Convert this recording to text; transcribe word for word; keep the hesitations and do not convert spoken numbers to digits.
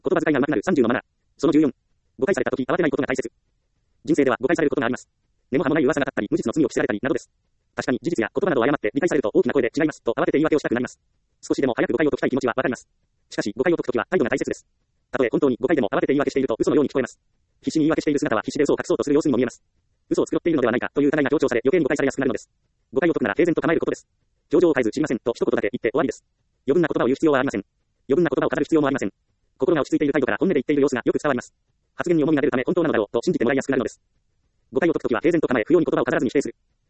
葉遣いが上手くなるさんじゅうのマナー。そのじゅうよん。誤解されたとき慌てないことが大切。人生では誤解されることがあります。根も葉もない噂が立ったり、無実の罪を着せられたりなどです。確かに事実や言葉などを誤って理解されると大きな声で違いますと慌てて言い訳をしたくなります。少しでも早く誤解を解きたい気持ちはわかります。しかし誤解を解くときは態度が大切です。たとえ本当に誤解でも慌てて言い訳していると嘘のように聞こえます。必死に言い訳している姿は必死で嘘を隠そうとする様子にも見えます。嘘を作っているのではないかという疑いが強調され余計に誤解されやすくなるのです。誤解を解くなら平然と構えることです。表情を変えず知りませんと一言だけ言って終わりです。余分な言葉を言う必要はありません。余分な言葉を語る必要もありません。心が落ち着いている態度から本音で言っている様子がよく伝わります。発言に重みが出るため本当なのだろうと信じてもらいやすくなるのです。誤解を解くときは平然と構え不要に言葉を語らずに否定する。